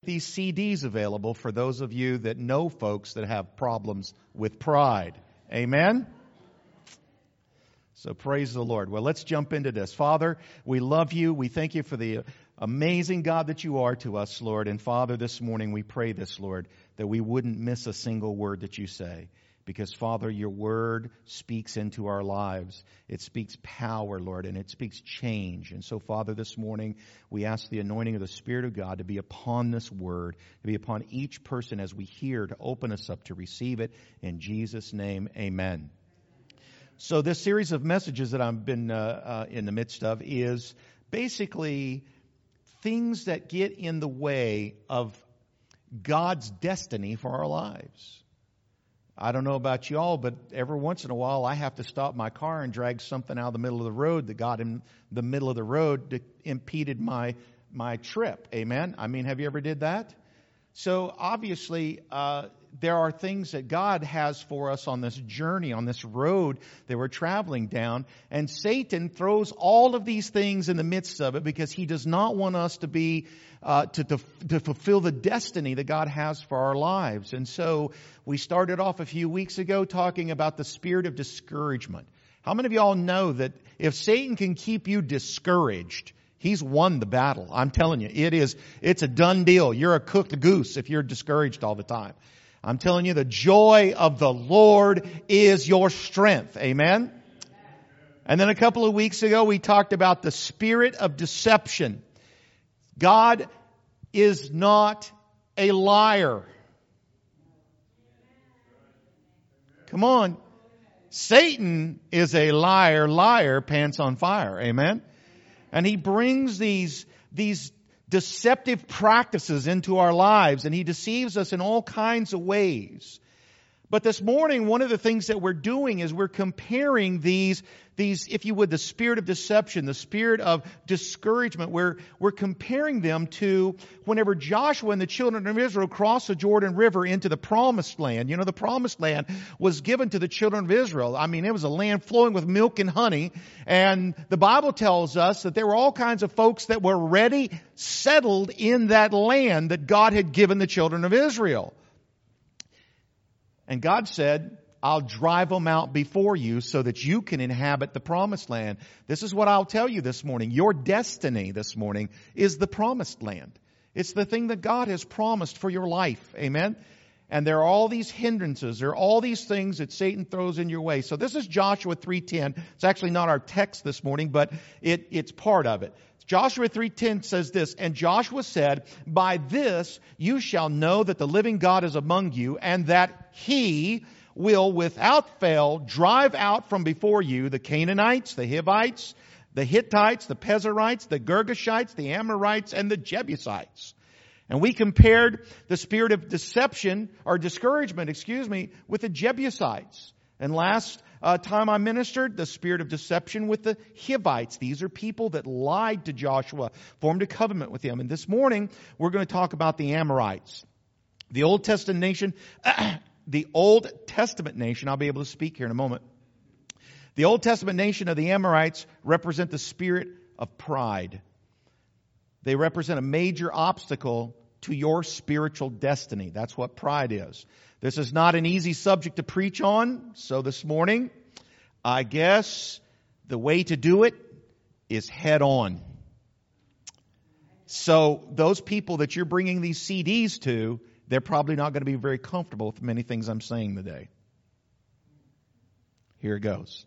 these CDs available for those of you that know folks that have problems with pride. Amen? So praise the Lord. Well, let's jump into this. Father, we love you. We thank you for the amazing God that you are to us, Lord. And Father, this morning we pray this, Lord, that we wouldn't miss a single word that you say. Because, Father, your word speaks into our lives. It speaks power, Lord, and it speaks change. And so, Father, this morning, we ask the anointing of the Spirit of God to be upon this word, to be upon each person as we hear, to open us up to receive it. In Jesus' name, amen. So this series of messages that I've been in the midst of is basically things that get in the way of God's destiny for our lives. I don't know about you all, but every once in a while I have to stop my car and drag something out of the middle of the road that got in the middle of the road that impeded my trip. Amen? I mean, have you ever did that? So obviously, there are things that God has for us on this journey, on this road that we're traveling down. And Satan throws all of these things in the midst of it because he does not want us to be, to fulfill the destiny that God has for our lives. And so we started off a few weeks ago talking about the spirit of discouragement. How many of y'all know that if Satan can keep you discouraged, he's won the battle? I'm telling you, it's a done deal. You're a cooked goose if you're discouraged all the time. I'm telling you, the joy of the Lord is your strength. Amen? And then a couple of weeks ago, we talked about the spirit of deception. God is not a liar. Come on. Satan is a liar, pants on fire. Amen? And he brings these deceptive practices into our lives, and he deceives us in all kinds of ways. But this morning, one of the things that we're doing is we're comparing these, if you would, the spirit of deception, the spirit of discouragement. We're comparing them to whenever Joshua and the children of Israel crossed the Jordan River into the Promised Land. You know, the Promised Land was given to the children of Israel. I mean, it was a land flowing with milk and honey. And the Bible tells us that there were all kinds of folks that were already settled in that land that God had given the children of Israel. And God said, I'll drive them out before you so that you can inhabit the promised land. This is what I'll tell you this morning. Your destiny this morning is the promised land. It's the thing that God has promised for your life. Amen? And there are all these hindrances. There are all these things that Satan throws in your way. So this is Joshua 3:10. It's actually not our text this morning, but it's part of it. Joshua 3:10 says this, and Joshua said, by this you shall know that the living God is among you, and that He will without fail drive out from before you the Canaanites, the Hivites, the Hittites, the Pezerites, the Girgashites, the Amorites, and the Jebusites. And we compared the spirit of deception, or discouragement, with the Jebusites. And last time I ministered, the spirit of deception with the Hivites. These are people that lied to Joshua, formed a covenant with him. And this morning, we're going to talk about the Amorites. The Old Testament nation, I'll be able to speak here in a moment. The Old Testament nation of the Amorites represent the spirit of pride. They represent a major obstacle to your spiritual destiny. That's what pride is. This is not an easy subject to preach on. So this morning, I guess the way to do it is head on. So those people that you're bringing these CDs to, they're probably not going to be very comfortable with many things I'm saying today. Here it goes.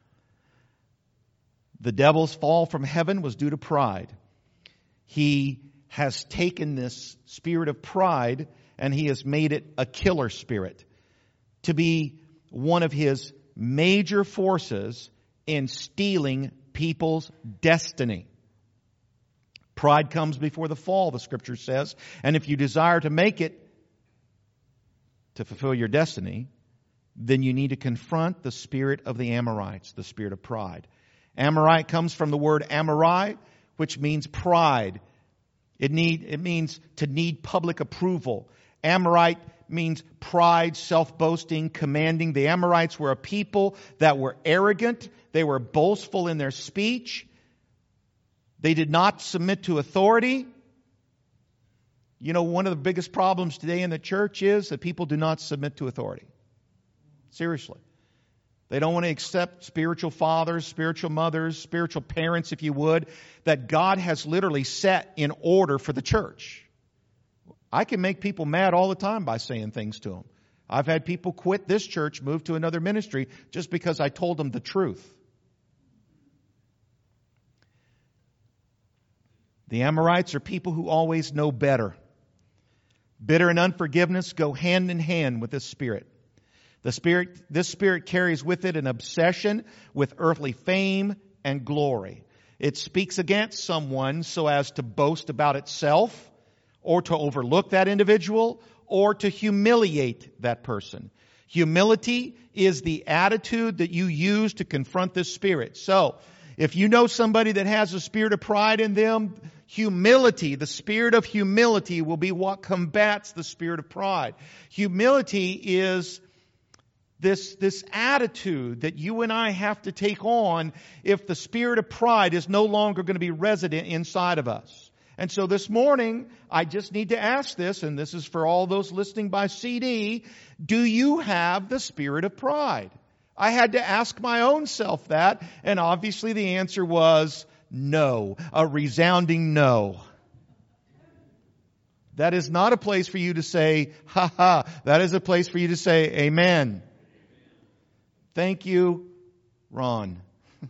The devil's fall from heaven was due to pride. He has taken this spirit of pride and he has made it a killer spirit to be one of his major forces in stealing people's destiny. Pride comes before the fall, the scripture says. And if you desire to make it, to fulfill your destiny, then you need to confront the spirit of the Amorites, the spirit of pride. Amorite comes from the word Amorai, which means pride. It means to need public approval. Amorite means pride, self-boasting, commanding. The Amorites were a people that were arrogant. They were boastful in their speech. They did not submit to authority. You know, one of the biggest problems today in the church is that people do not submit to authority. Seriously. They don't want to accept spiritual fathers, spiritual mothers, spiritual parents, if you would, that God has literally set in order for the church. I can make people mad all the time by saying things to them. I've had people quit this church, move to another ministry, just because I told them the truth. The Amorites are people who always know better. Bitter and unforgiveness go hand in hand with this spirit. This spirit carries with it an obsession with earthly fame and glory. It speaks against someone so as to boast about itself, or to overlook that individual, or to humiliate that person. Humility is the attitude that you use to confront this spirit. So, if you know somebody that has a spirit of pride in them, humility, the spirit of humility will be what combats the spirit of pride. Humility is this attitude that you and I have to take on if the spirit of pride is no longer going to be resident inside of us. And so this morning, I just need to ask this, and this is for all those listening by CD, do you have the spirit of pride? I had to ask my own self that, and obviously the answer was no, a resounding no. That is not a place for you to say, ha ha. That is a place for you to say, amen. Thank you, Ron.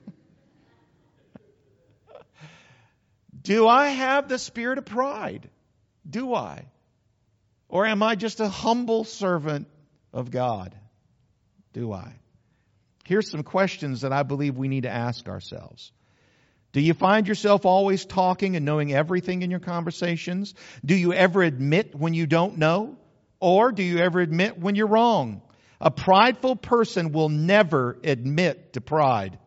Do I have the spirit of pride? Do I? Or am I just a humble servant of God? Do I? Here's some questions that I believe we need to ask ourselves. Do you find yourself always talking and knowing everything in your conversations? Do you ever admit when you don't know? Or do you ever admit when you're wrong? A prideful person will never admit to pride.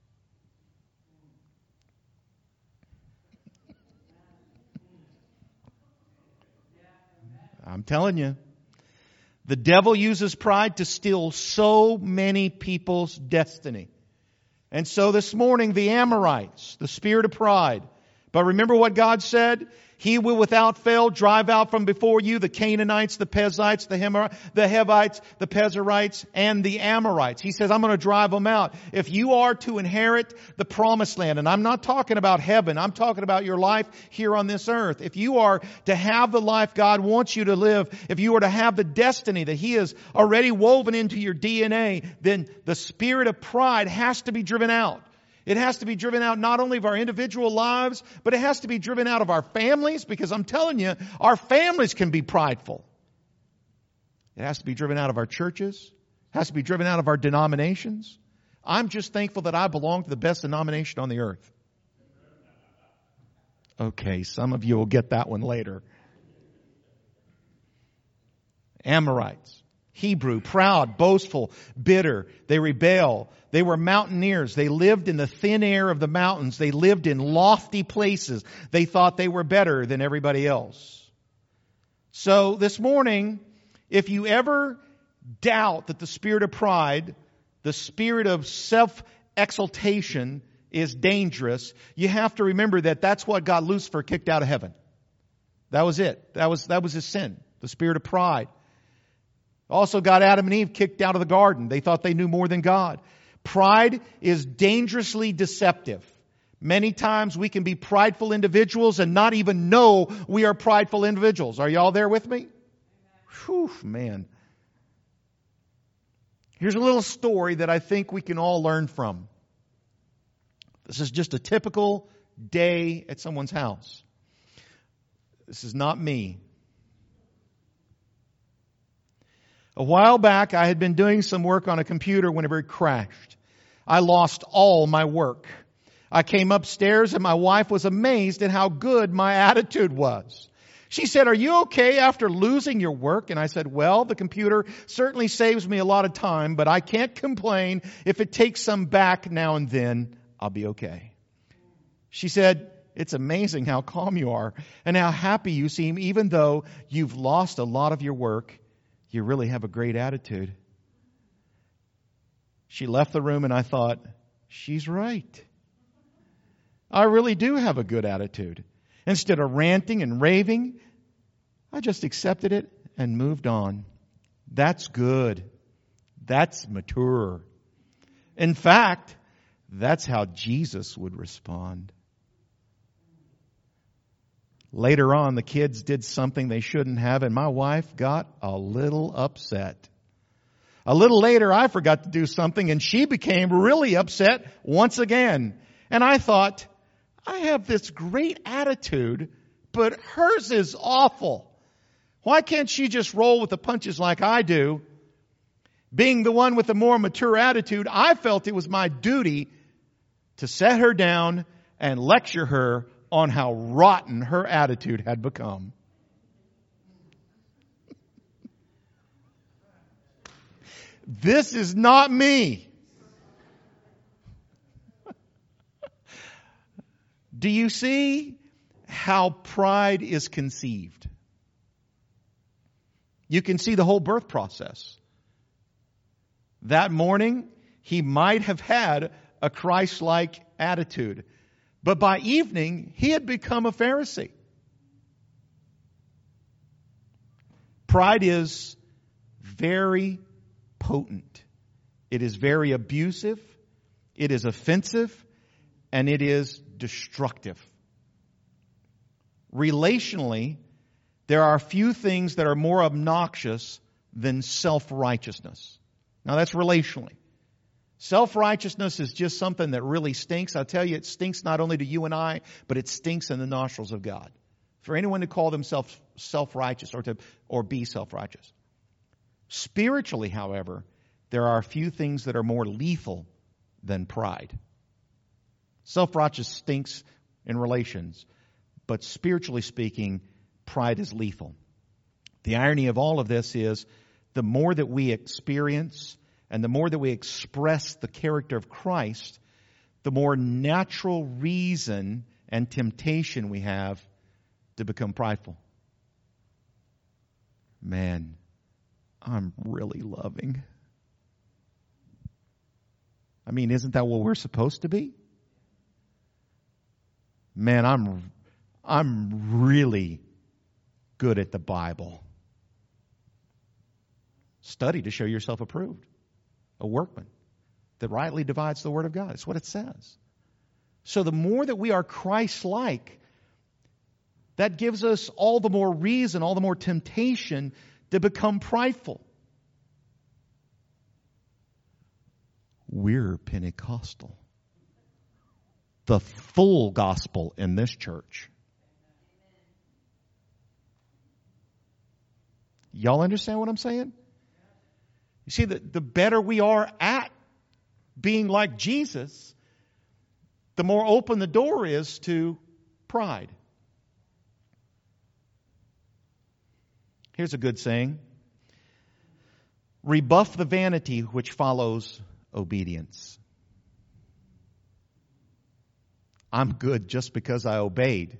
I'm telling you. The devil uses pride to steal so many people's destiny. And so this morning, the Amorites, the spirit of pride. But remember what God said? He will without fail drive out from before you the Canaanites, the Perizzites, the Hivites, the Perizzites, and the Amorites. He says, I'm going to drive them out. If you are to inherit the promised land, and I'm not talking about heaven, I'm talking about your life here on this earth. If you are to have the life God wants you to live, if you are to have the destiny that He has already woven into your DNA, then the spirit of pride has to be driven out. It has to be driven out not only of our individual lives, but it has to be driven out of our families, because I'm telling you, our families can be prideful. It has to be driven out of our churches. It has to be driven out of our denominations. I'm just thankful that I belong to the best denomination on the earth. Okay, some of you will get that one later. Amorites. Hebrew, proud, boastful, bitter. They rebel. They were mountaineers. They lived in the thin air of the mountains. They lived in lofty places. They thought they were better than everybody else. So this morning, if you ever doubt that the spirit of pride, the spirit of self-exaltation is dangerous, you have to remember that that's what got Lucifer kicked out of heaven. That was it. That was his sin, the spirit of pride. Also got Adam and Eve kicked out of the garden. They thought they knew more than God. Pride is dangerously deceptive. Many times we can be prideful individuals and not even know we are prideful individuals. Are you all there with me? Whew, man. Here's a little story that I think we can all learn from. This is just a typical day at someone's house. This is not me. A while back, I had been doing some work on a computer whenever it crashed. I lost all my work. I came upstairs and my wife was amazed at how good my attitude was. She said, "Are you okay after losing your work?" And I said, "Well, the computer certainly saves me a lot of time, but I can't complain. If it takes some back now and then, I'll be okay." She said, "It's amazing how calm you are and how happy you seem, even though you've lost a lot of your work. You really have a great attitude." She left the room and I thought, she's right. I really do have a good attitude. Instead of ranting and raving, I just accepted it and moved on. That's good. That's mature. In fact, that's how Jesus would respond. Later on, the kids did something they shouldn't have, and my wife got a little upset. A little later, I forgot to do something, and she became really upset once again. And I thought, I have this great attitude, but hers is awful. Why can't she just roll with the punches like I do? Being the one with the more mature attitude, I felt it was my duty to set her down and lecture her on how rotten her attitude had become. This is not me. Do you see how pride is conceived? You can see the whole birth process. That morning, he might have had a Christ-like attitude. But by evening, he had become a Pharisee. Pride is very potent. It is very abusive. It is offensive. And it is destructive. Relationally, there are few things that are more obnoxious than self-righteousness. Now that's relationally. Self-righteousness is just something that really stinks. I'll tell you, it stinks not only to you and I, but it stinks in the nostrils of God. For anyone to call themselves self-righteous or be self-righteous. Spiritually, however, there are a few things that are more lethal than pride. Self-righteous stinks in relations, but spiritually speaking, pride is lethal. The irony of all of this is the more that we experience and the more that we express the character of Christ, the more natural reason and temptation we have to become prideful. Man, I'm really loving. I mean, isn't that what we're supposed to be? Man, I'm really good at the Bible. Study to show yourself approved. A workman that rightly divides the word of God. That's what it says. So the more that we are Christ-like, that gives us all the more reason, all the more temptation to become prideful. We're Pentecostal. The full gospel in this church. Y'all understand what I'm saying? You see, the better we are at being like Jesus, the more open the door is to pride. Here's a good saying. Rebuff the vanity which follows obedience. I'm good just because I obeyed.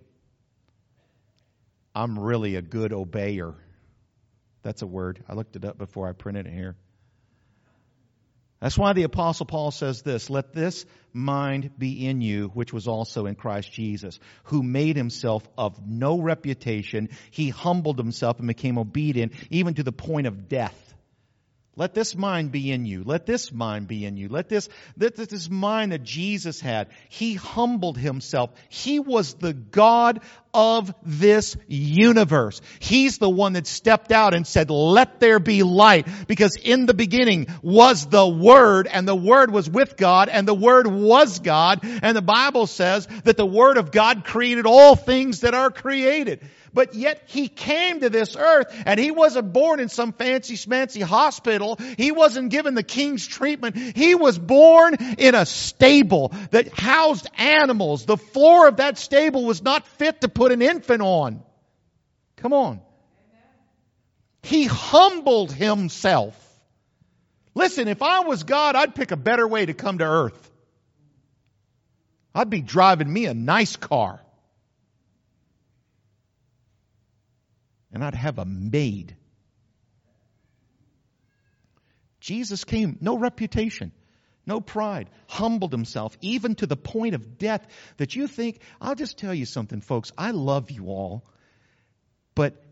I'm really a good obeyer. That's a word. I looked it up before I printed it here. That's why the Apostle Paul says this, let this mind be in you, which was also in Christ Jesus, who made himself of no reputation. He humbled himself and became obedient, even to the point of death. Let this mind be in you. Let this mind be in you. Let this mind that Jesus had. He humbled himself. He was the God of this universe. He's the one that stepped out and said, let there be light. Because in the beginning was the Word, and the Word was with God, and the Word was God. And the Bible says that the Word of God created all things that are created. But yet He came to this earth, and He wasn't born in some fancy schmancy hospital. He wasn't given the king's treatment. He was born in a stable that housed animals. The floor of that stable was not fit to put an infant on. Come on. He humbled Himself. Listen, if I was God, I'd pick a better way to come to earth. I'd be driving me a nice car. And I'd have a maid. Jesus came, no reputation, no pride, humbled Himself, even to the point of death that you think, I'll just tell you something, folks, I love you all, but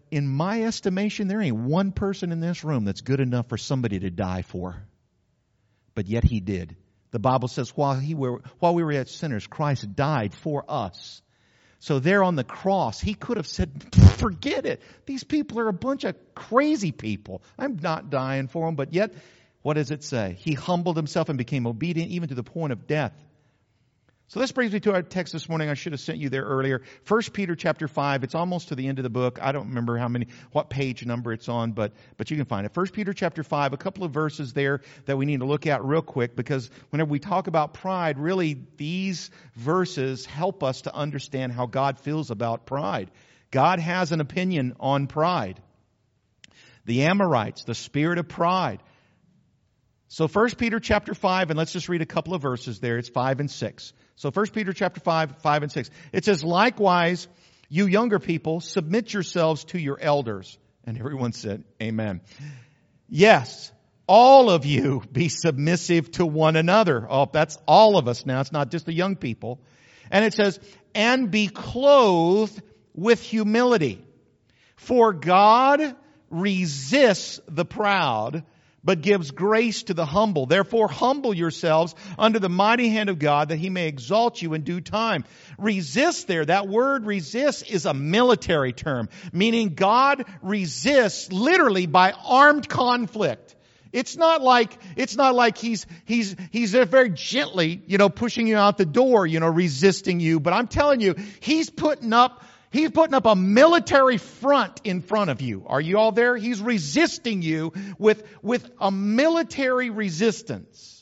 in my estimation, there ain't one person in this room that's good enough for somebody to die for. But yet he did. The Bible says while we were yet sinners, Christ died for us. So there on the cross, he could have said, forget it. These people are a bunch of crazy people. I'm not dying for them. But yet, what does it say? He humbled himself and became obedient even to the point of death. So this brings me to our text this morning. I should have sent you there earlier. 1 Peter chapter 5. It's almost to the end of the book. I don't remember what page number it's on, but you can find it. 1 Peter chapter 5, a couple of verses there that we need to look at real quick, because whenever we talk about pride, really these verses help us to understand how God feels about pride. God has an opinion on pride. The Amorites, the spirit of pride. So 1 Peter chapter 5, and let's just read a couple of verses there. It's 5 and 6. So 1 Peter chapter 5, 5 and 6. It says, likewise, you younger people, submit yourselves to your elders. And everyone said, amen. Yes, all of you be submissive to one another. Oh, that's all of us now. It's not just the young people. And it says, and be clothed with humility. For God resists the proud, but gives grace to the humble. Therefore, humble yourselves under the mighty hand of God, that he may exalt you in due time. Resist there, that word resist is a military term, meaning God resists literally by armed conflict. It's not like he's very gently, pushing you out the door, resisting you. But I'm telling you, he's putting up a military front in front of you. Are you all there? He's resisting you with a military resistance.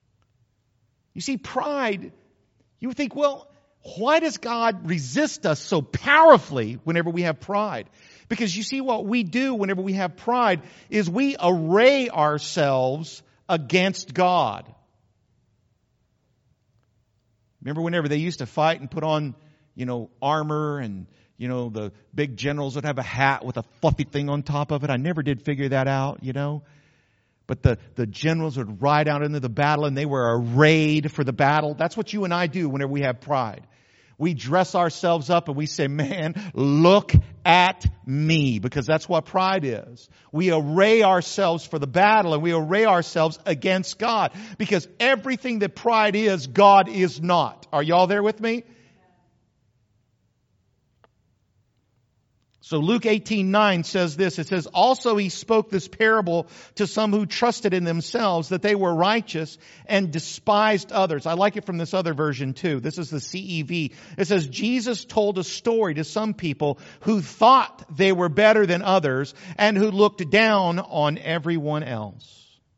You see, pride, you would think, well, why does God resist us so powerfully whenever we have pride? Because you see, what we do whenever we have pride is we array ourselves against God. Remember whenever they used to fight and put on armor, and, the big generals would have a hat with a fluffy thing on top of it. I never did figure that out, But the generals would ride out into the battle and they were arrayed for the battle. That's what you and I do whenever we have pride. We dress ourselves up and we say, man, look at me, because that's what pride is. We array ourselves for the battle, and we array ourselves against God, because everything that pride is, God is not. Are y'all there with me? So Luke 18:9 says this. It says, also he spoke this parable to some who trusted in themselves that they were righteous and despised others. I like it from this other version too. This is the CEV. It says, Jesus told a story to some people who thought they were better than others and who looked down on everyone else.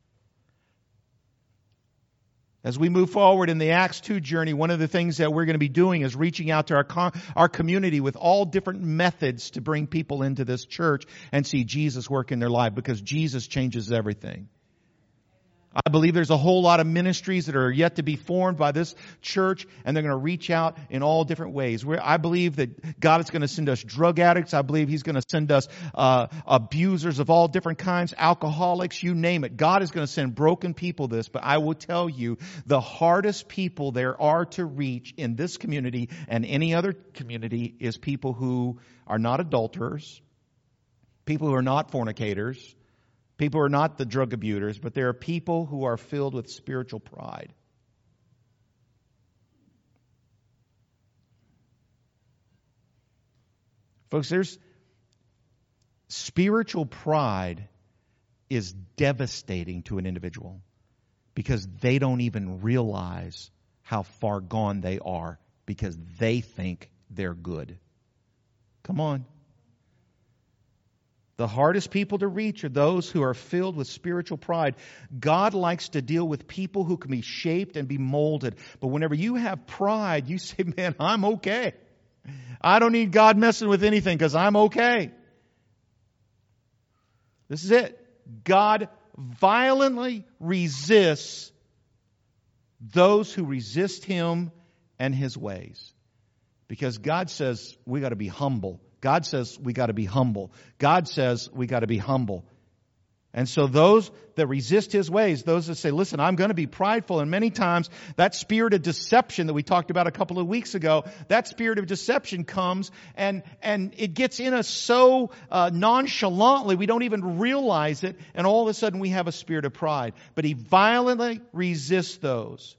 As we move forward in the Acts 2 journey, one of the things that we're going to be doing is reaching out to our community with all different methods to bring people into this church and see Jesus work in their life, because Jesus changes everything. I believe there's a whole lot of ministries that are yet to be formed by this church, and they're going to reach out in all different ways. I believe that God is going to send us drug addicts. I believe He's going to send us abusers of all different kinds, alcoholics, you name it. God is going to send broken people this. But I will tell you, the hardest people there are to reach in this community and any other community is people who are not adulterers, people who are not fornicators, people who are not the drug abusers, but there are people who are filled with spiritual pride. Folks, spiritual pride is devastating to an individual because they don't even realize how far gone they are because they think they're good. Come on. The hardest people to reach are those who are filled with spiritual pride. God likes to deal with people who can be shaped and be molded. But whenever you have pride, you say, man, I'm okay. I don't need God messing with anything because I'm okay. This is it. God violently resists those who resist Him and His ways. Because God says we got to be humble. God says we got to be humble. God says we got to be humble. And so those that resist His ways, those that say, listen, I'm going to be prideful, and many times that spirit of deception that we talked about a couple of weeks ago, that spirit of deception comes and it gets in us so nonchalantly we don't even realize it, and all of a sudden we have a spirit of pride. But He violently resists those.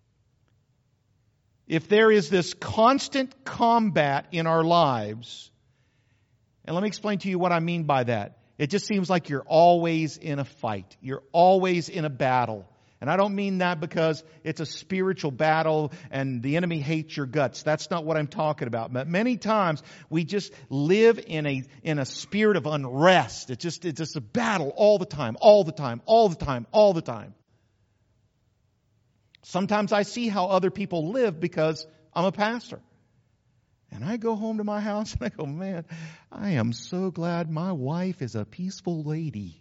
If there is this constant combat in our lives, and let me explain to you what I mean by that. It just seems like you're always in a fight. You're always in a battle. And I don't mean that because it's a spiritual battle and the enemy hates your guts. That's not what I'm talking about. But many times we just live in a spirit of unrest. It's just a battle all the time, all the time, all the time, all the time. Sometimes I see how other people live because I'm a pastor. And I go home to my house and I go, man, I am so glad my wife is a peaceful lady.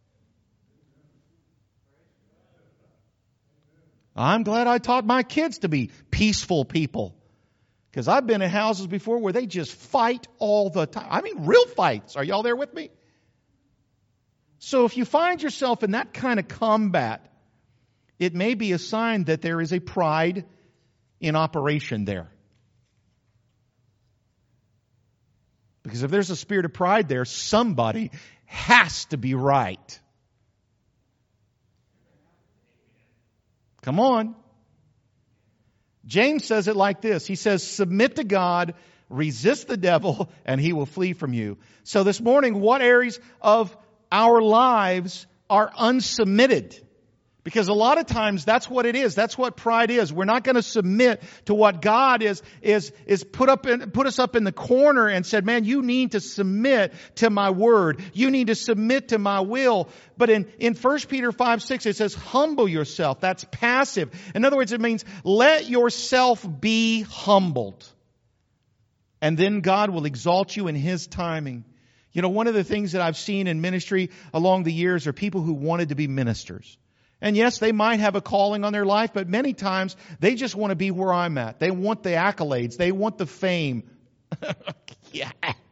I'm glad I taught my kids to be peaceful people. Because I've been in houses before where they just fight all the time. I mean, real fights. Are y'all there with me? So if you find yourself in that kind of combat, it may be a sign that there is a pride in operation there. Because if there's a spirit of pride there, somebody has to be right. Come on. James says it like this. He says, submit to God, resist the devil, and he will flee from you. So this morning, what areas of our lives are unsubmitted? Because a lot of times that's what it is. That's what pride is. We're not going to submit to what God is put us up in the corner and said, man, you need to submit to my word. You need to submit to my will. But in 1 Peter 5:6, it says, humble yourself. That's passive. In other words, it means let yourself be humbled. And then God will exalt you in His timing. You know, one of the things that I've seen in ministry along the years are people who wanted to be ministers. And yes, they might have a calling on their life, but many times they just want to be where I'm at. They want the accolades. They want the fame. Yeah.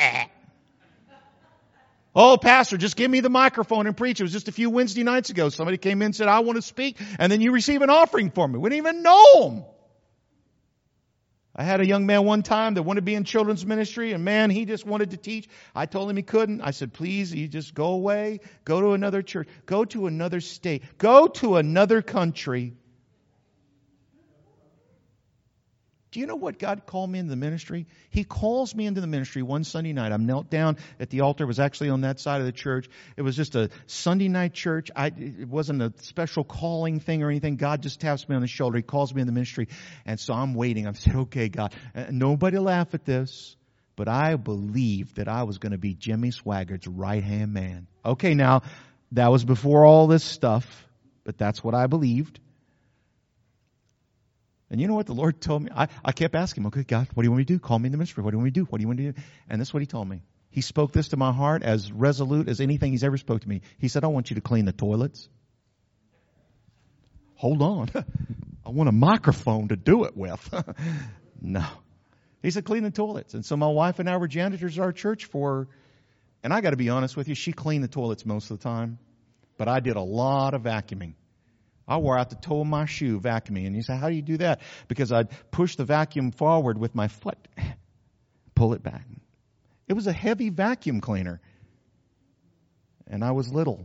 Oh, pastor, just give me the microphone and preach. It was just a few Wednesday nights ago. Somebody came in and said, I want to speak. And then you receive an offering for me. We didn't even know them. I had a young man one time that wanted to be in children's ministry, and man, he just wanted to teach. I told him he couldn't. I said, please, you just go away, go to another church, go to another state, go to another country. Do you know what God called me into the ministry? He calls me into the ministry one Sunday night. I'm knelt down at the altar. It was actually on that side of the church. It was just a Sunday night church. It wasn't a special calling thing or anything. God just taps me on the shoulder. He calls me in the ministry. And so I'm waiting. I'm saying, okay, God, nobody laugh at this. But I believed that I was going to be Jimmy Swaggart's right-hand man. Okay, now, that was before all this stuff. But that's what I believed. And you know what the Lord told me? I kept asking him, okay, God, what do you want me to do? Call me in the ministry. What do you want me to do? What do you want me to do? And this is what He told me. He spoke this to my heart as resolute as anything He's ever spoke to me. He said, I want you to clean the toilets. Hold on. I want a microphone to do it with. No. He said, clean the toilets. And so my wife and I were janitors at our church and I got to be honest with you, she cleaned the toilets most of the time. But I did a lot of vacuuming. I wore out the toe of my shoe vacuuming. And you say, how do you do that? Because I'd push the vacuum forward with my foot, pull it back. It was a heavy vacuum cleaner. And I was little.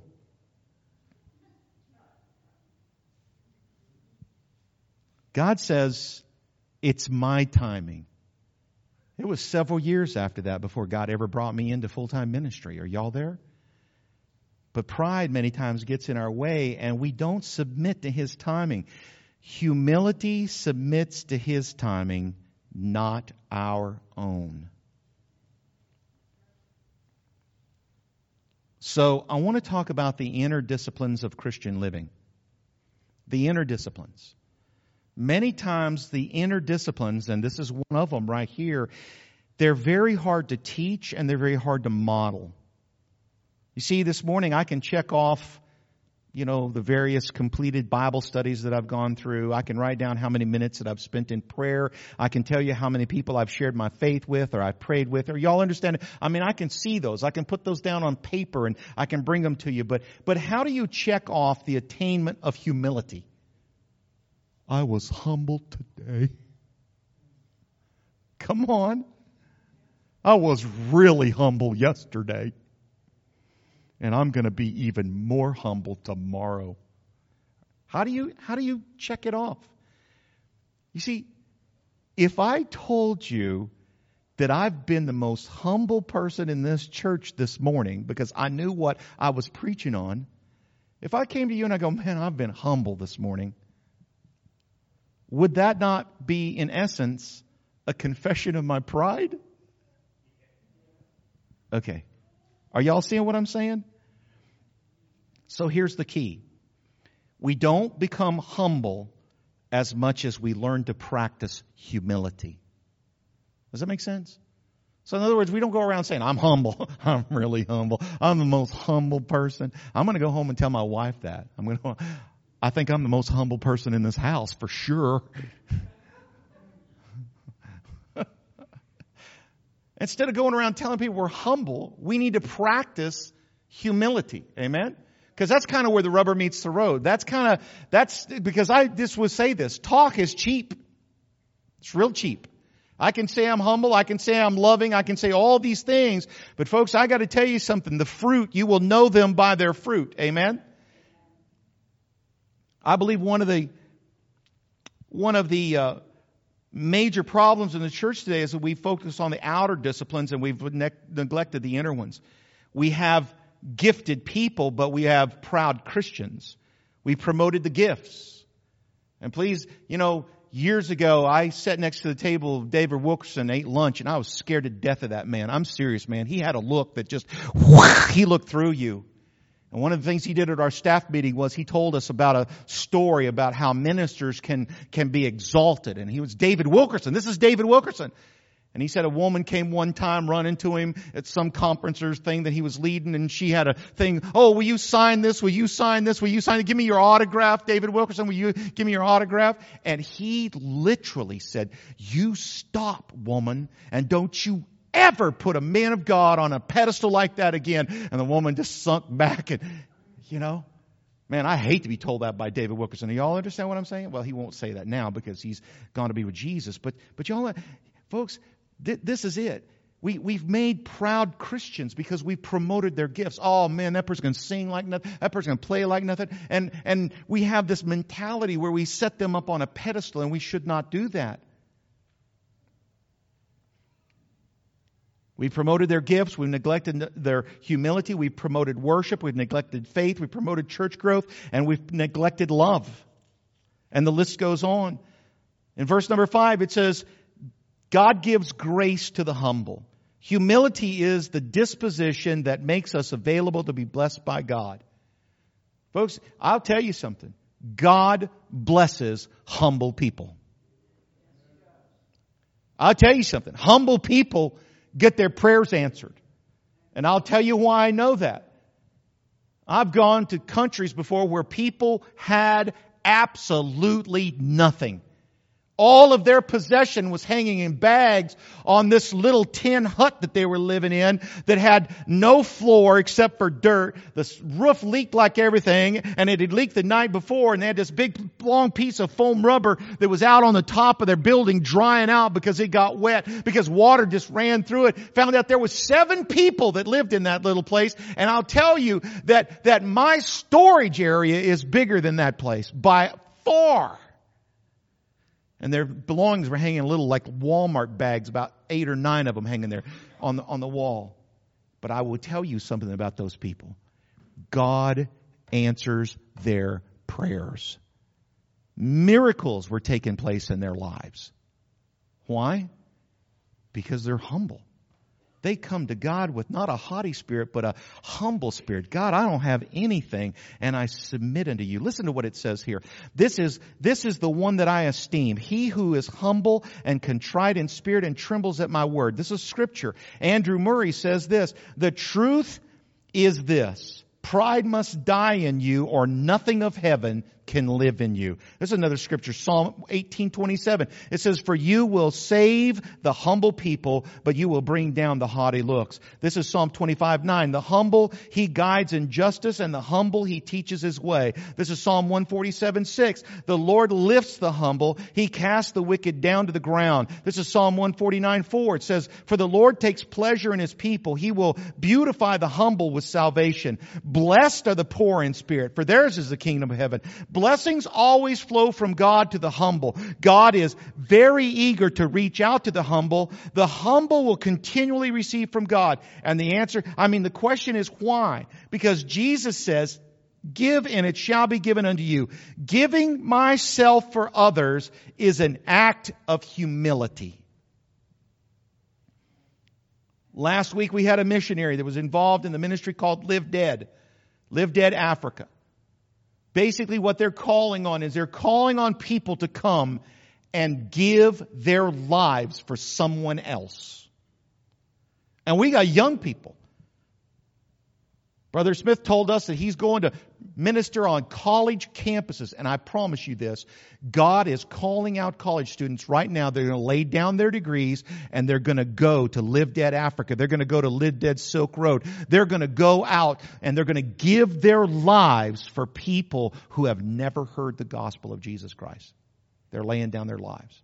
God says, it's my timing. It was several years after that before God ever brought me into full-time ministry. Are y'all there? But pride many times gets in our way and we don't submit to His timing. Humility submits to His timing, not our own. So I want to talk about the inner disciplines of Christian living. The inner disciplines. Many times the inner disciplines, and this is one of them right here, they're very hard to teach and they're very hard to model. You see, this morning I can check off the various completed Bible studies that I've gone through. I can write down how many minutes that I've spent in prayer. I can tell you how many people I've shared my faith with or I've prayed with. Or y'all understand? I can see those. I can put those down on paper and I can bring them to you. But how do you check off the attainment of humility? I was humble today. Come on. I was really humble yesterday. And I'm going to be even more humble tomorrow. How do you check it off? You see, if I told you that I've been the most humble person in this church this morning because I knew what I was preaching on, if I came to you and I go, man, I've been humble this morning, would that not be, in essence, a confession of my pride? Okay. Are y'all seeing what I'm saying? So here's the key. We don't become humble as much as we learn to practice humility. Does that make sense? So in other words, we don't go around saying, I'm humble. I'm really humble. I'm the most humble person. I'm going to go home and tell my wife that. I think I'm the most humble person in this house for sure. Instead of going around telling people we're humble, we need to practice humility. Amen? Because that's kind of where the rubber meets the road. That's because I just would say this. Talk is cheap. It's real cheap. I can say I'm humble. I can say I'm loving. I can say all these things. But folks, I got to tell you something. The fruit, you will know them by their fruit. Amen? I believe one of the major problems in the church today is that we focus on the outer disciplines and we've neglected the inner ones. We have gifted people, but we have proud Christians. We promoted the gifts. And please, years ago, I sat next to the table of David Wilkerson, ate lunch, and I was scared to death of that man. I'm serious, man. He had a look that just, he looked through you. And one of the things he did at our staff meeting was he told us about a story about how ministers can be exalted. And he was David Wilkerson. This is David Wilkerson. And he said a woman came one time running to him at some conference or thing that he was leading, and she had a thing, oh, will you sign this? Will you sign this? Will you sign it? Give me your autograph, David Wilkerson. Will you give me your autograph? And he literally said, you stop, woman, and don't you ever put a man of God on a pedestal like that again. And the woman just sunk back and, man, I hate to be told that by David Wilkerson. Do y'all understand what I'm saying? Well, he won't say that now because he's gone to be with Jesus. But y'all, folks, this is it. We've made proud Christians because we've promoted their gifts. Oh man, that person can sing like nothing. That person can play like nothing. And we have this mentality where we set them up on a pedestal, and we should not do that. We've promoted their gifts. We've neglected their humility. We've promoted worship. We've neglected faith. We've promoted church growth. And we've neglected love. And the list goes on. In verse number 5, it says, God gives grace to the humble. Humility is the disposition that makes us available to be blessed by God. Folks, I'll tell you something. God blesses humble people. I'll tell you something. Humble people get their prayers answered. And I'll tell you why I know that. I've gone to countries before where people had absolutely nothing. All of their possession was hanging in bags on this little tin hut that they were living in that had no floor except for dirt. The roof leaked like everything, and it had leaked the night before, and they had this big long piece of foam rubber that was out on the top of their building drying out because it got wet, because water just ran through it. Found out there was 7 people that lived in that little place, and I'll tell you that my storage area is bigger than that place by far. And their belongings were hanging in little like Walmart bags, about 8 or 9 of them hanging there on the wall. But I will tell you something about those people. God answers their prayers. Miracles were taking place in their lives. Why? Because they're humble. They come to God with not a haughty spirit, but a humble spirit. God, I don't have anything, and I submit unto you. Listen to what it says here. This is the one that I esteem. He who is humble and contrite in spirit and trembles at my word. This is scripture. Andrew Murray says this. The truth is this. Pride must die in you, or nothing of heaven can live in you. There's another scripture, Psalm 18:27. It says, for you will save the humble people, but you will bring down the haughty looks. This is Psalm 25:9. The humble he guides in justice, and the humble he teaches his way. This is Psalm 147:6. The Lord lifts the humble. He casts the wicked down to the ground. This is Psalm 149:4. It says, for the Lord takes pleasure in his people. He will beautify the humble with salvation. Blessed are the poor in spirit, for theirs is the kingdom of heaven. Blessings always flow from God to the humble. God is very eager to reach out to the humble. The humble will continually receive from God. And the question is why? Because Jesus says, give and it shall be given unto you. Giving myself for others is an act of humility. Last week we had a missionary that was involved in the ministry called Live Dead Africa. Basically what they're calling on is they're calling on people to come and give their lives for someone else. And we got young people. Brother Smith told us that he's going to minister on college campuses. And I promise you this, God is calling out college students right now. They're going to lay down their degrees and they're going to go to Live Dead Africa. They're going to go to Live Dead Silk Road. They're going to go out and they're going to give their lives for people who have never heard the gospel of Jesus Christ. They're laying down their lives.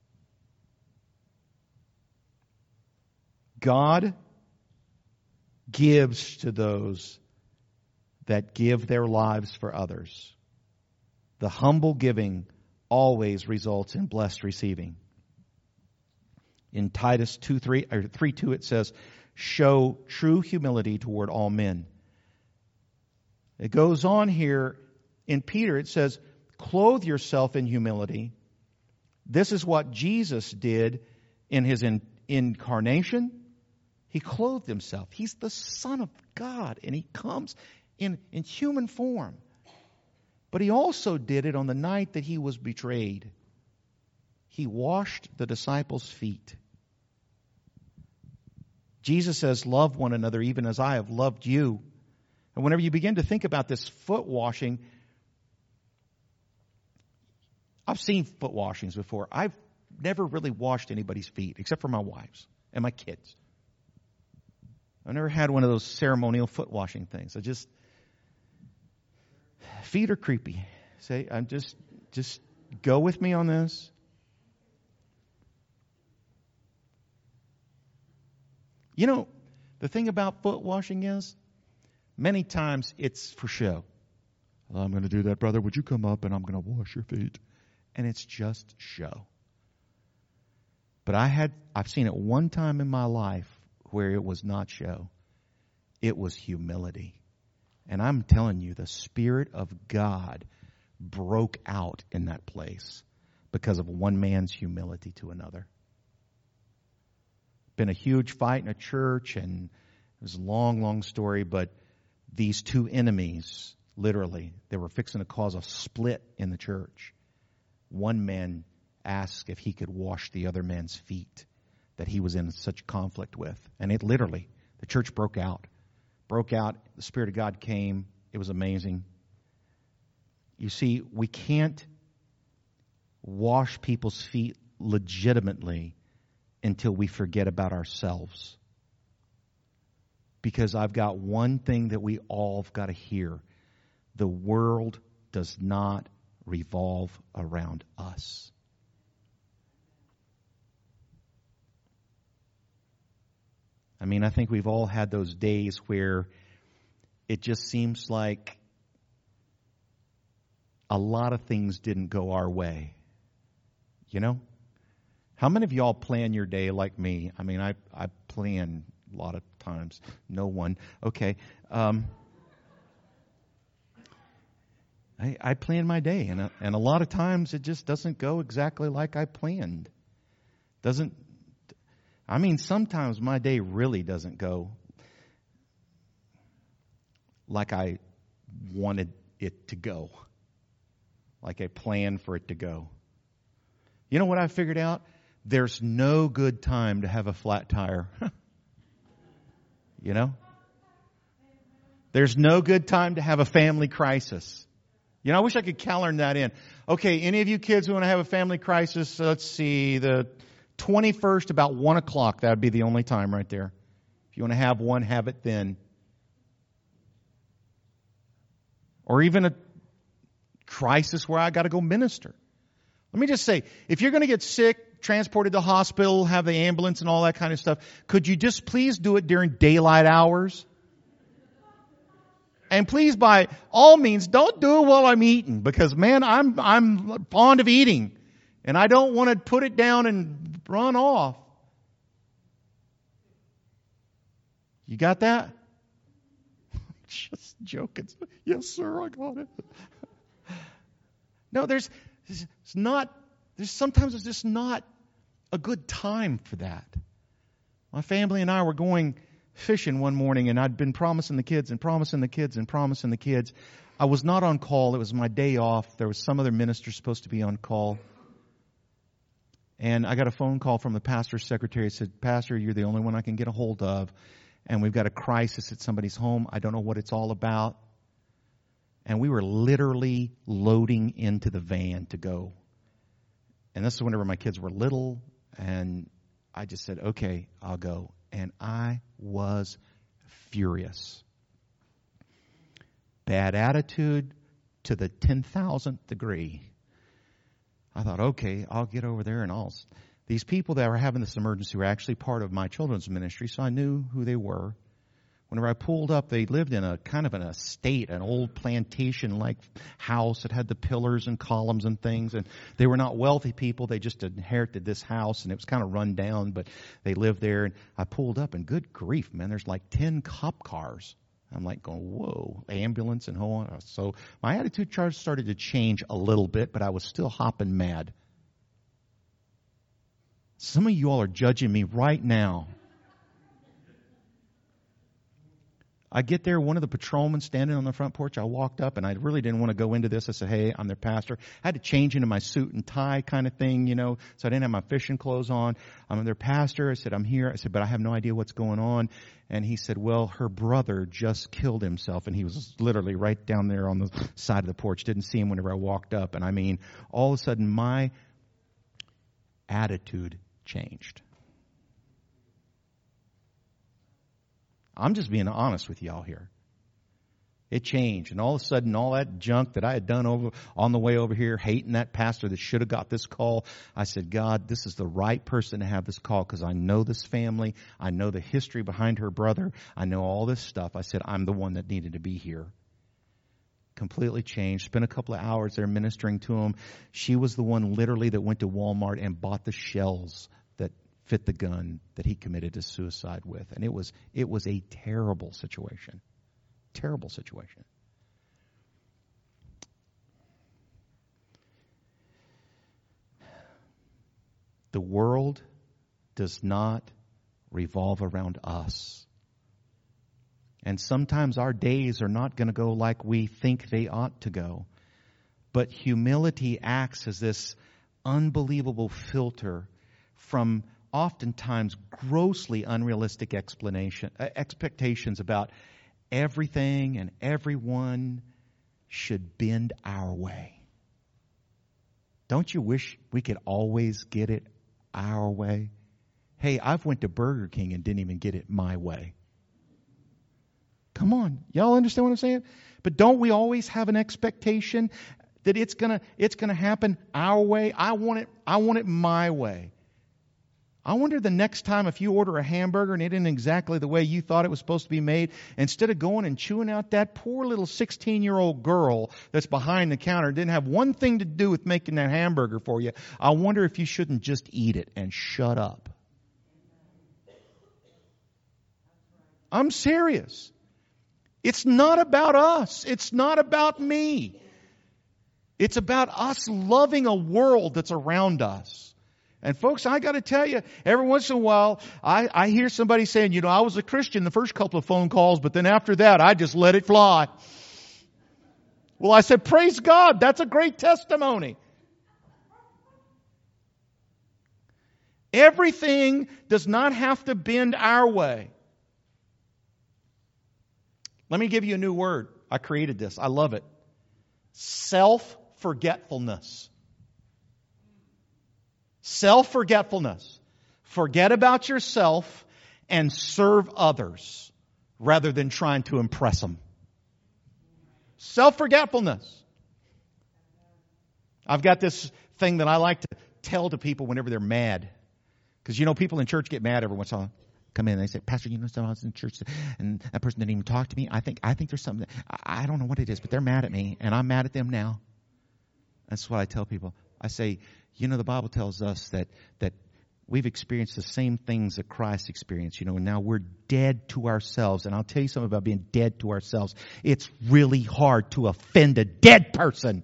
God gives to those that give their lives for others. The humble giving always results in blessed receiving. In Titus 3:2 it says, show true humility toward all men. It goes on here in Peter, it says, clothe yourself in humility. This is what Jesus did in his incarnation. He clothed himself. He's the Son of God, and he comes in human form. But he also did it on the night that he was betrayed. He washed the disciples' feet. Jesus says, love one another even as I have loved you. And whenever you begin to think about this foot washing, I've seen foot washings before. I've never really washed anybody's feet except for my wife's and my kids. I've never had one of those ceremonial foot washing things. Feet are creepy. I'm just go with me on this. You know, the thing about foot washing is, many times it's for show. Well, I'm going to do that, brother. Would you come up and I'm going to wash your feet? And it's just show. But I've seen it one time in my life where it was not show. It was humility. And I'm telling you, the Spirit of God broke out in that place because of one man's humility to another. Been a huge fight in a church, and it was a long, long story, but these two enemies, literally, they were fixing to cause a split in the church. One man asked if he could wash the other man's feet that he was in such conflict with. And it literally, the church broke out. The Spirit of God came. It was amazing. You see, we can't wash people's feet legitimately until we forget about ourselves. Because I've got one thing that we all have got to hear. The world does not revolve around us. I think we've all had those days where it just seems like a lot of things didn't go our way. You know? How many of y'all plan your day like me? I plan a lot of times. No one. Okay. I plan my day, and a lot of times it just doesn't go exactly like I planned. Sometimes my day really doesn't go like I wanted it to go, like I planned for it to go. You know what I figured out? There's no good time to have a flat tire. You know? There's no good time to have a family crisis. You know, I wish I could calendar that in. Okay, any of you kids who want to have a family crisis, let's see, the 21st about 1 o'clock. That would be the only time right there. If you want to have one, have it then. Or even a crisis where I got to go minister. Let me just say, if you're going to get sick, transported to the hospital, have the ambulance and all that kind of stuff, could you just please do it during daylight hours? And please, by all means, don't do it while I'm eating, because man, I'm fond of eating, and I don't want to put it down and run off. You got that? Just joking. Yes, sir, I got it. No, sometimes it's just not a good time for that. My family and I were going fishing one morning, and I'd been promising the kids. I was not on call. It was my day off. There was some other minister supposed to be on call. And I got a phone call from the pastor's secretary. It said, Pastor, you're the only one I can get a hold of. And we've got a crisis at somebody's home. I don't know what it's all about. And we were literally loading into the van to go. And this is whenever my kids were little. And I just said, okay, I'll go. And I was furious. Bad attitude to the 10,000th degree. I thought, okay, I'll get over there and these people that were having this emergency were actually part of my children's ministry, so I knew who they were. Whenever I pulled up, they lived in a kind of an estate, an old plantation-like house that had the pillars and columns and things. And they were not wealthy people. They just inherited this house, and it was kind of run down, but they lived there. And I pulled up, and good grief, man, there's like 10 cop cars. I'm like going, whoa, ambulance and so on. So my attitude started to change a little bit, but I was still hopping mad. Some of you all are judging me right now. I get there, one of the patrolmen standing on the front porch, I walked up, and I really didn't want to go into this. I said, hey, I'm their pastor. I had to change into my suit and tie kind of thing, so I didn't have my fishing clothes on. I'm their pastor. I said, I'm here. I said, but I have no idea what's going on. And he said, well, her brother just killed himself, and he was literally right down there on the side of the porch. Didn't see him whenever I walked up. And I mean, all of a sudden, my attitude changed. I'm just being honest with y'all here. It changed. And all of a sudden, all that junk that I had done on the way over here, hating that pastor that should have got this call, I said, God, this is the right person to have this call, because I know this family. I know the history behind her brother. I know all this stuff. I said, I'm the one that needed to be here. Completely changed. Spent a couple of hours there ministering to him. She was the one literally that went to Walmart and bought the shells that fit the gun that he committed to suicide with. And it was a terrible situation. Terrible situation. The world does not revolve around us. And sometimes our days are not going to go like we think they ought to go. But humility acts as this unbelievable filter from oftentimes grossly unrealistic expectations about everything and everyone should bend our way. Don't you wish we could always get it our way? Hey, I've went to Burger King and didn't even get it my way. Come on, y'all understand what I'm saying? But don't we always have an expectation that it's gonna happen our way? I want it my way. I wonder the next time if you order a hamburger and it isn't exactly the way you thought it was supposed to be made, instead of going and chewing out that poor little 16-year-old girl that's behind the counter, didn't have one thing to do with making that hamburger for you, I wonder if you shouldn't just eat it and shut up. I'm serious. It's not about us. It's not about me. It's about us loving a world that's around us. And folks, I got to tell you, every once in a while, I hear somebody saying, I was a Christian the first couple of phone calls, but then after that, I just let it fly. Well, I said, praise God. That's a great testimony. Everything does not have to bend our way. Let me give you a new word. I created this. I love it. Self-forgetfulness. Self-forgetfulness. Forget about yourself and serve others rather than trying to impress them. Self-forgetfulness. I've got this thing that I like to tell to people whenever they're mad. Because, people in church get mad every once in a while. Come in and they say, Pastor, I was in church and that person didn't even talk to me. I think there's something, I don't know what it is, but they're mad at me and I'm mad at them now. That's what I tell people. I say, the Bible tells us that we've experienced the same things that Christ experienced, and now we're dead to ourselves. And I'll tell you something about being dead to ourselves. It's really hard to offend a dead person.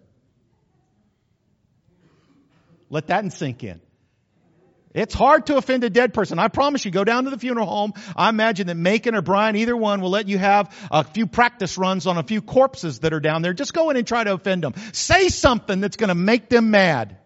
Let that sink in. It's hard to offend a dead person. I promise you, go down to the funeral home. I imagine that Macon or Brian, either one, will let you have a few practice runs on a few corpses that are down there. Just go in and try to offend them. Say something that's going to make them mad.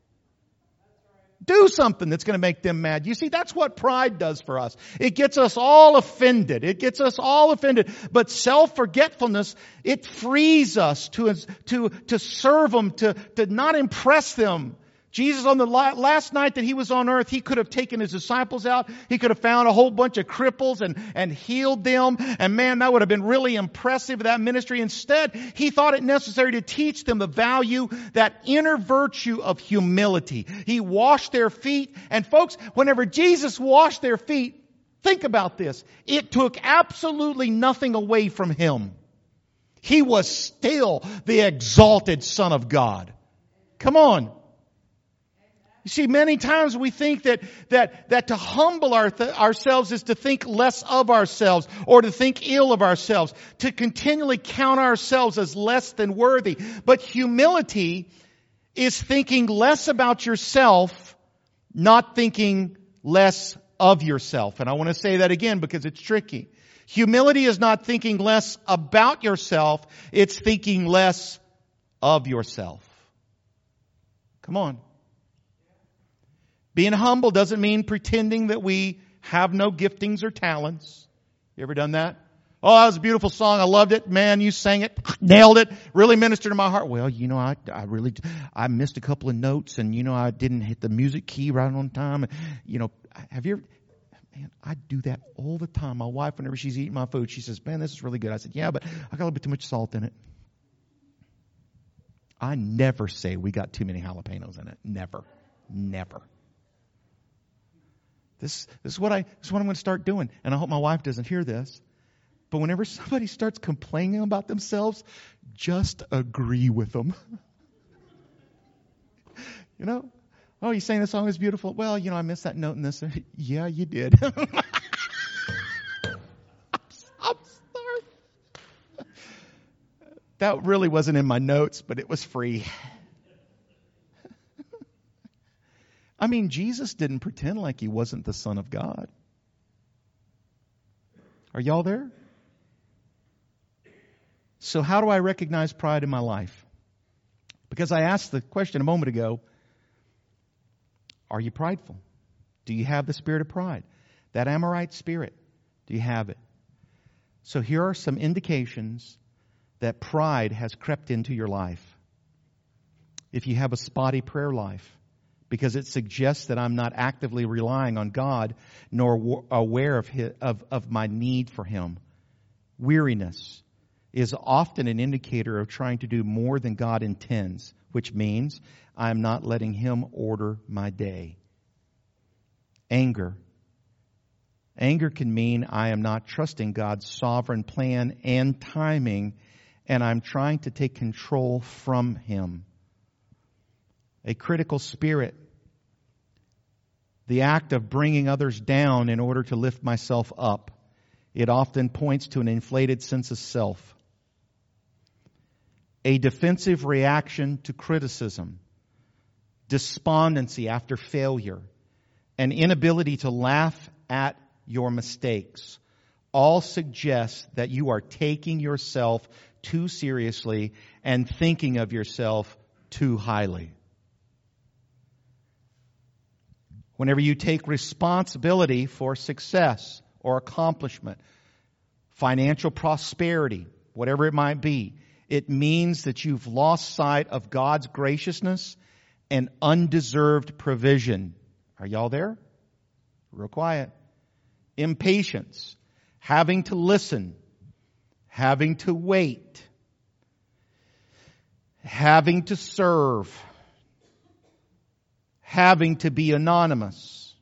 Do something that's going to make them mad. You see, that's what pride does for us. It gets us all offended. But self-forgetfulness, it frees us to serve them, to not impress them. Jesus, on the last night that He was on earth, He could have taken His disciples out. He could have found a whole bunch of cripples and healed them. And man, that would have been really impressive, that ministry. Instead, He thought it necessary to teach them the value, that inner virtue of humility. He washed their feet. And folks, whenever Jesus washed their feet, think about this. It took absolutely nothing away from Him. He was still the exalted Son of God. Come on. You see, many times we think that to humble ourselves is to think less of ourselves or to think ill of ourselves, to continually count ourselves as less than worthy. But humility is thinking less about yourself, not thinking less of yourself. And I want to say that again because it's tricky. Humility is not thinking less about yourself, it's thinking less of yourself. Come on. Being humble doesn't mean pretending that we have no giftings or talents. You ever done that? Oh, that was a beautiful song. I loved it. Man, you sang it. Nailed it. Really ministered to my heart. Well, I missed a couple of notes and, I didn't hit the music key right on time. Have you ever, man, I do that all the time. My wife, whenever she's eating my food, she says, man, this is really good. I said, yeah, but I got a little bit too much salt in it. I never say we got too many jalapenos in it. Never. This is what I'm going to start doing. And I hope my wife doesn't hear this. But whenever somebody starts complaining about themselves, just agree with them. Oh, you saying the song is beautiful? Well, I missed that note in this. Yeah, you did. I'm sorry. That really wasn't in my notes, but it was free. I mean, Jesus didn't pretend like He wasn't the Son of God. Are y'all there? So how do I recognize pride in my life? Because I asked the question a moment ago, are you prideful? Do you have the spirit of pride? That Amorite spirit, do you have it? So here are some indications that pride has crept into your life. If you have a spotty prayer life, because it suggests that I'm not actively relying on God nor aware of my need for Him. Weariness is often an indicator of trying to do more than God intends, which means I'm not letting Him order my day. Anger. Anger can mean I am not trusting God's sovereign plan and timing, and I'm trying to take control from Him. A critical spirit. The act of bringing others down in order to lift myself up. It often points to an inflated sense of self. A defensive reaction to criticism. Despondency after failure. An inability to laugh at your mistakes. All suggest that you are taking yourself too seriously and thinking of yourself too highly. Whenever you take responsibility for success or accomplishment, financial prosperity, whatever it might be. It means that you've lost sight of God's graciousness and undeserved provision. Are y'all there? Real quiet. Impatience, having to listen, having to wait, having to serve, having to be anonymous,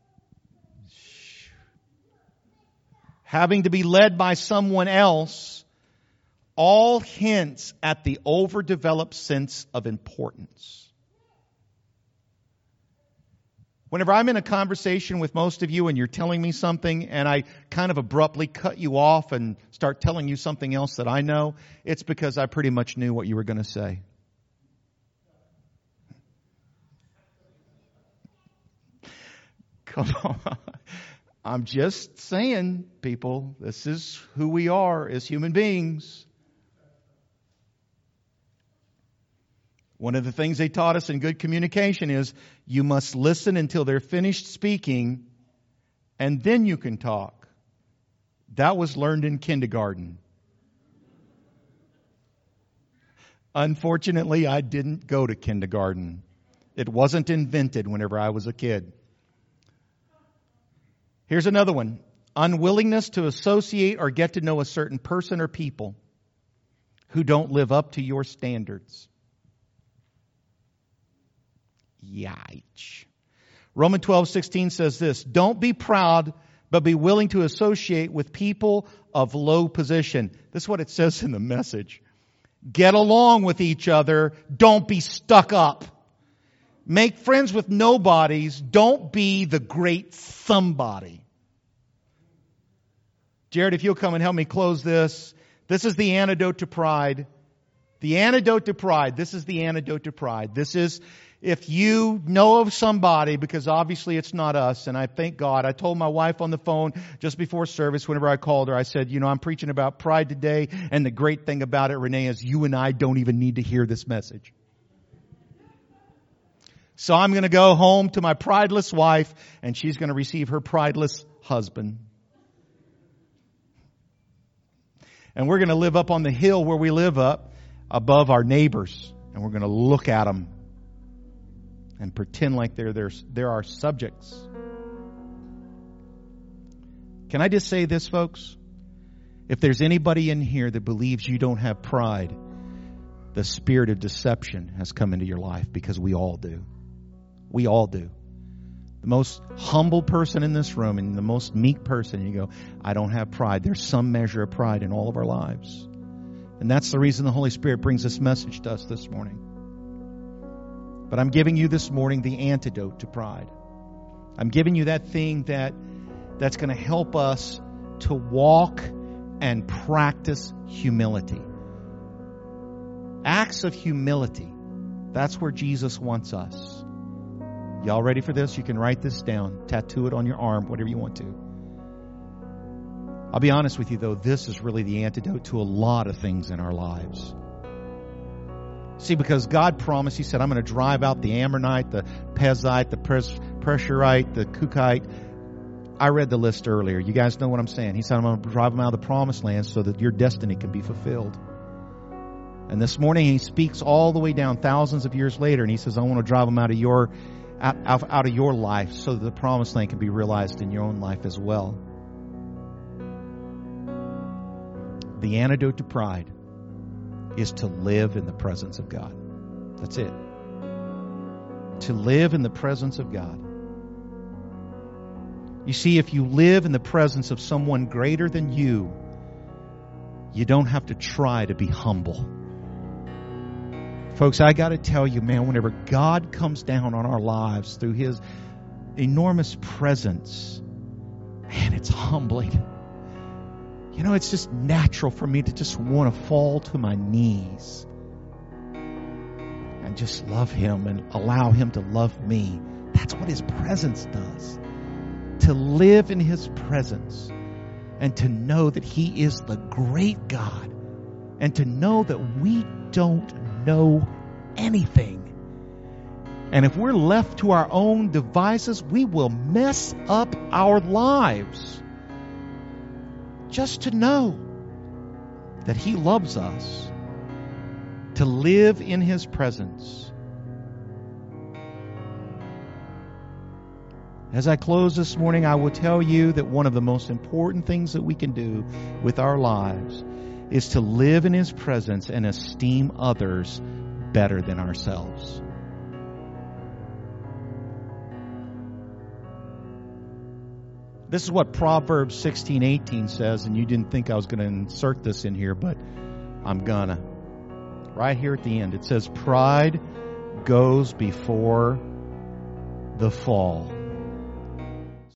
having to be led by someone else, all hints at the overdeveloped sense of importance. Whenever I'm in a conversation with most of you and you're telling me something and I kind of abruptly cut you off and start telling you something else that I know, it's because I pretty much knew what you were going to say. Come on. I'm just saying, people, this is who we are as human beings. One of the things they taught us in good communication is you must listen until they're finished speaking and then you can talk. That was learned in kindergarten. Unfortunately, I didn't go to kindergarten. It wasn't invented whenever I was a kid. Here's another one. Unwillingness to associate or get to know a certain person or people who don't live up to your standards. Yikes. Romans 12:16 says this, don't be proud, but be willing to associate with people of low position. This is what it says in the Message. Get along with each other. Don't be stuck up. Make friends with nobodies. Don't be the great somebody. Jared, if you'll come and help me close this. This is the antidote to pride. The antidote to pride. This is the antidote to pride. This is if you know of somebody, because obviously it's not us, and I thank God. I told my wife on the phone just before service, whenever I called her, I said, I'm preaching about pride today, and the great thing about it, Renee, is you and I don't even need to hear this message. So I'm going to go home to my prideless wife, and she's going to receive her prideless husband. And we're going to live up on the hill where we live up above our neighbors, and we're going to look at them and pretend like they're our subjects. Can I just say this, folks? If there's anybody in here that believes you don't have pride, the spirit of deception has come into your life, because we all do. We all do. The most humble person in this room and the most meek person, you go, I don't have pride. There's some measure of pride in all of our lives. And that's the reason the Holy Spirit brings this message to us this morning. But I'm giving you this morning the antidote to pride. I'm giving you that thing that's going to help us to walk and practice humility. Acts of humility. That's where Jesus wants us. Y'all ready for this? You can write this down, tattoo it on your arm, whatever you want to. I'll be honest with you, though, this is really the antidote to a lot of things in our lives. See, because God promised, He said, I'm going to drive out the Ammonite, the Pezite, the Pressurite, the Kukite. I read the list earlier. You guys know what I'm saying. He said, I'm going to drive them out of the promised land so that your destiny can be fulfilled. And this morning He speaks all the way down thousands of years later, and He says, I want to drive them out of your life so that the promised land can be realized in your own life as well. The antidote to pride is to live in the presence of God. That's it. To live in the presence of God. You see, if you live in the presence of someone greater than you don't have to try to be humble. Folks, I got to tell you, man, whenever God comes down on our lives through His enormous presence, man, it's humbling. It's just natural for me to just want to fall to my knees and just love Him and allow Him to love me. That's what His presence does. To live in His presence and to know that He is the great God and to know that we don't know anything. And if we're left to our own devices, we will mess up our lives. just to know that He loves us, to live in His presence. As I close this morning, I will tell you that one of the most important things that we can do with our lives is to live in His presence and esteem others better than ourselves. This is what Proverbs 16:18 says, and you didn't think I was going to insert this in here, but I'm gonna. Right here at the end, it says, "Pride goes before the fall."